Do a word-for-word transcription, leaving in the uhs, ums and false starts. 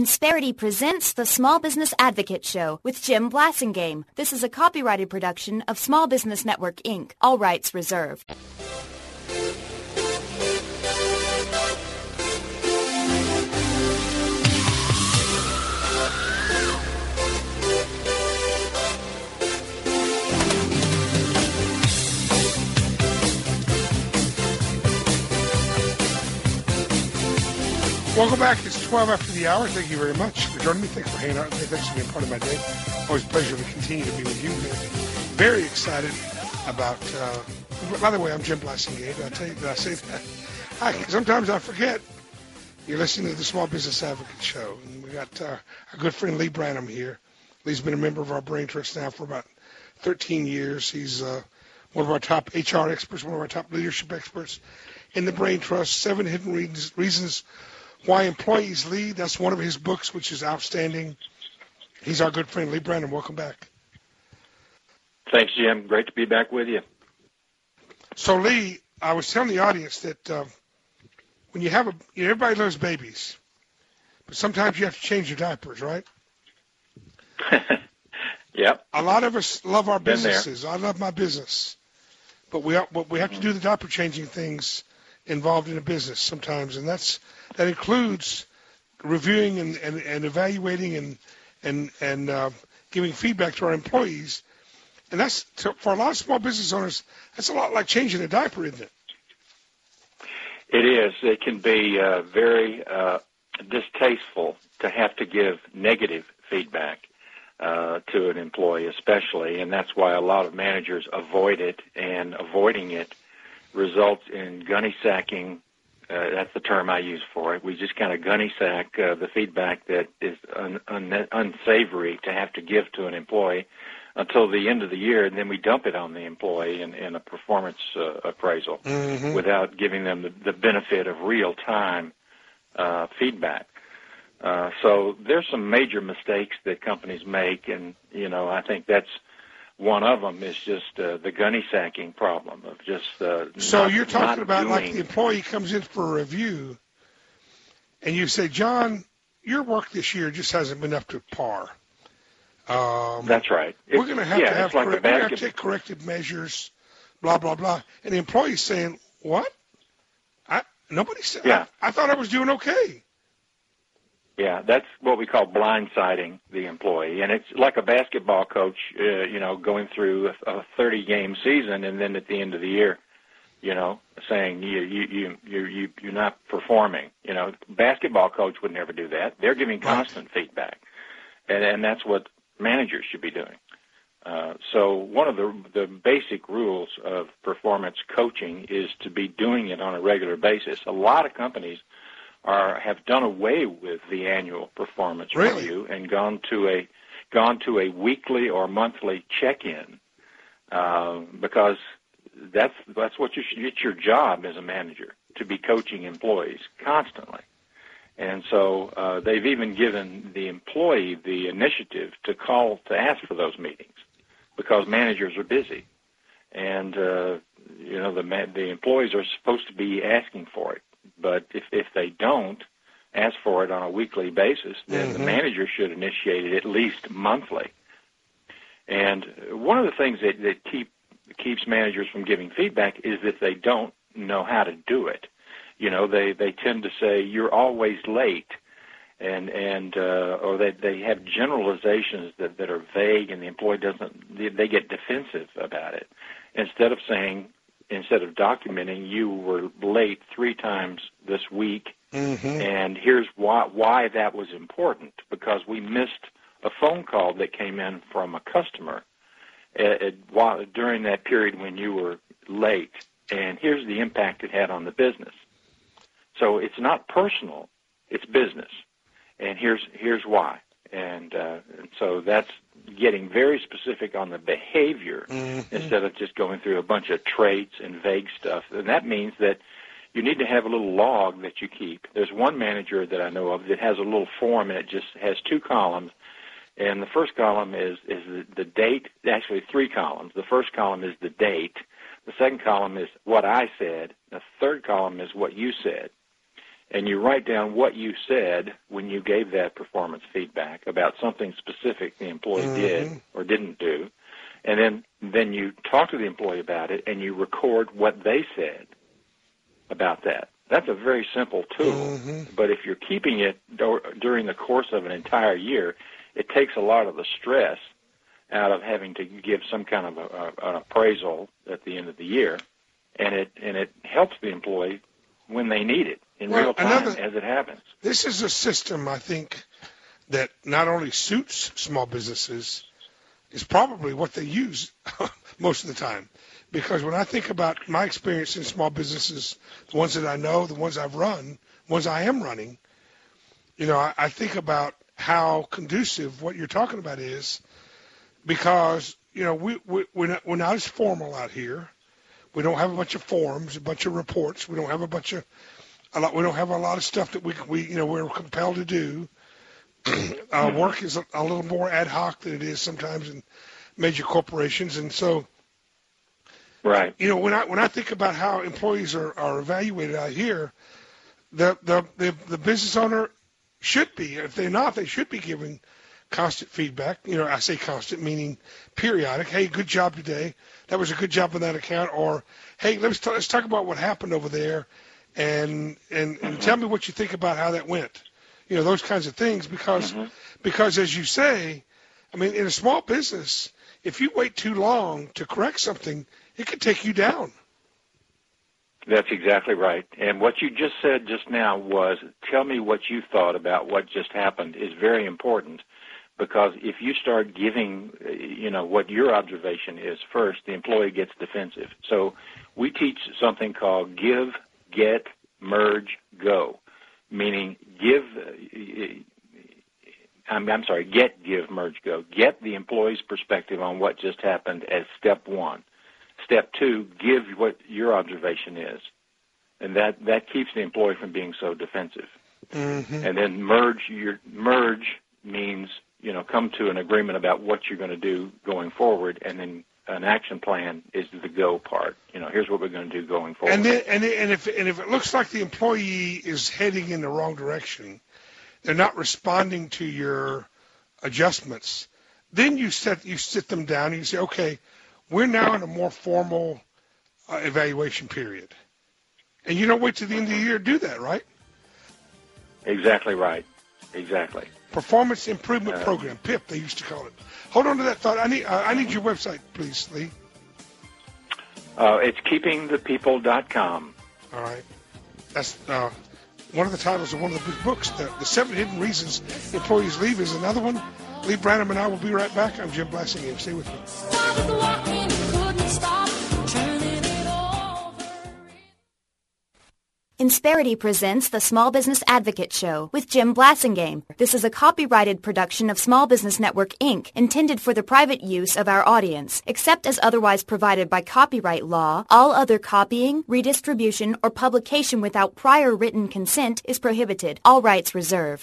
Insperity presents the Small Business Advocate Show with Jim Blasingame. This is a copyrighted production of Small Business Network, Incorporated. All rights reserved. Welcome back. It's twelve after the hour. Thank you very much for joining me. Thanks for hanging out with me. Thanks for being part of my day. Always a pleasure to continue to be with you. Very excited about, uh, by the way, I'm Jim Blasingame. Did I tell you, did I say that? Hi, sometimes I forget. You're listening to the Small Business Advocate Show. And we got uh, our good friend Lee Branham here. Lee's been a member of our Brain Trust now for about thirteen years. He's uh, one of our top H R experts, one of our top leadership experts in the Brain Trust. Seven Hidden Reasons, reasons Why Employees Lead. That's one of his books, which is outstanding. He's our good friend, Lee Branham. Welcome back. Thanks, Jim. Great to be back with you. So, Lee, I was telling the audience that uh, when you have a, you know, everybody loves babies, but sometimes you have to change your diapers, right? Yep. A lot of us love our Been businesses. there. I love my business, but we but we have to do the diaper changing things involved in a business sometimes, and that's that includes reviewing and, and, and evaluating and and and uh, giving feedback to our employees, and that's to, for a lot of small business owners. That's a lot like changing a diaper, isn't it? It is. It can be uh, very uh, distasteful to have to give negative feedback uh, to an employee, especially, and that's why a lot of managers avoid it, and avoiding it results in gunny sacking. Uh, that's the term I use for it. We just kind of gunny sack uh, the feedback that is un- un- unsavory to have to give to an employee until the end of the year, and then we dump it on the employee in, in a performance uh, appraisal mm-hmm. without giving them the, the benefit of real-time uh, feedback. Uh, so there's some major mistakes that companies make, and, you know, I think that's one of them is just uh, the gunny sacking problem of just uh, So not, you're talking about doing... like the employee comes in for a review, and you say, John, your work this year just hasn't been up to par. Um, That's right. We're going to have yeah, to have, like correct, we're going to have to take corrective measures, blah, blah, blah. And the employee's saying, what? I Nobody said, yeah. I, I thought I was doing okay. Yeah, that's what we call blindsiding the employee, and it's like a basketball coach, uh, you know, going through a thirty-game season, and then at the end of the year, you know, saying you you you you you you're not performing. You know, basketball coach would never do that. They're giving constant right. feedback, and and that's what managers should be doing. Uh, so one of the the basic rules of performance coaching is to be doing it on a regular basis. A lot of companies are have done away with the annual performance really? review and gone to a gone to a weekly or monthly check-in uh, because that's that's what you should, it's your job as a manager to be coaching employees constantly. And so uh, they've even given the employee the initiative to call to ask for those meetings because managers are busy, and uh, you know the the employees are supposed to be asking for it. But if, if they don't ask for it on a weekly basis, then mm-hmm. the manager should initiate it at least monthly. And one of the things that, that keep keeps managers from giving feedback is that they don't know how to do it. You know, they, they tend to say, you're always late, and and uh, or they, they have generalizations that, that are vague, and the employee doesn't, they, they get defensive about it. Instead of saying, instead of documenting, you were late three times this week, mm-hmm. and here's why why that was important, because we missed a phone call that came in from a customer at, at, while, during that period when you were late, and here's the impact it had on the business. So it's not personal, it's business, and here's here's why. And, uh, and so that's getting very specific on the behavior mm-hmm. instead of just going through a bunch of traits and vague stuff. And that means that you need to have a little log that you keep. There's one manager that I know of that has a little form, and it just has two columns. And the first column is, is the, the date, actually three columns. The first column is the date. The second column is what I said. The third column is what you said. and you write down what you said when you gave that performance feedback about something specific the employee mm-hmm. did or didn't do, and then then you talk to the employee about it, and you record what they said about that. That's a very simple tool, mm-hmm. but if you're keeping it do- during the course of an entire year, it takes a lot of the stress out of having to give some kind of a, a, an appraisal at the end of the year, and it and it helps the employee when they need it in well, real time another, as it happens. This is a system, I think, that not only suits small businesses, is probably what they use most of the time. Because when I think about my experience in small businesses, the ones that I know, the ones I've run, the ones I am running, you know, I, I think about how conducive what you're talking about is, because, you know, we, we, we're, not, we're not as formal out here. We don't have a bunch of forms, a bunch of reports. We don't have a bunch of, a lot, we don't have a lot of stuff that we, we you know, we're compelled to do. Our work is a, a little more ad hoc than it is sometimes in major corporations. And so, right. You know, when I when I think about how employees are, are evaluated out here, the, the the the business owner should be, if they're not, they should be giving constant feedback. You know, I say constant, meaning periodic. Hey, good job today. That was a good job on that account. Or, hey, let's talk, let's talk about what happened over there, and and, and mm-hmm. tell me what you think about how that went. You know, those kinds of things, because mm-hmm. because as you say, I mean, in a small business, if you wait too long to correct something, it could take you down. That's exactly right. And what you just said just now was, tell me what you thought about what just happened, is very important, because if you start giving, you know, what your observation is first, the employee gets defensive. So we teach something called give, get, merge, go, meaning give, I'm, I'm sorry, get, give, merge, go. Get the employee's perspective on what just happened as step one. Step two, give what your observation is. And that, that keeps the employee from being so defensive. Mm-hmm. And then merge, your merge means, you know, come to an agreement about what you're going to do going forward, and then an action plan is the go part. You know, here's what we're going to do going forward. And then, and, and if and if it looks like the employee is heading in the wrong direction, they're not responding to your adjustments, then you set you sit them down and you say, okay, we're now in a more formal uh, evaluation period. And you don't wait till the end of the year to do that, right? Exactly right. Exactly. Performance Improvement uh, Program, P I P, they used to call it. Hold on to that thought. I need uh, I need your website, please, Lee. Uh, it's keeping the people dot com. All right. That's uh, one of the titles of one of the big books. The, the Seven Hidden Reasons Employees Leave is another one. Lee Branham and I will be right back. I'm Jim Blasingame. Stay with me. Insperity presents the Small Business Advocate Show with Jim Blasingame. This is a copyrighted production of Small Business Network, Incorporated, intended for the private use of our audience. Except as otherwise provided by copyright law, all other copying, redistribution, or publication without prior written consent is prohibited. All rights reserved.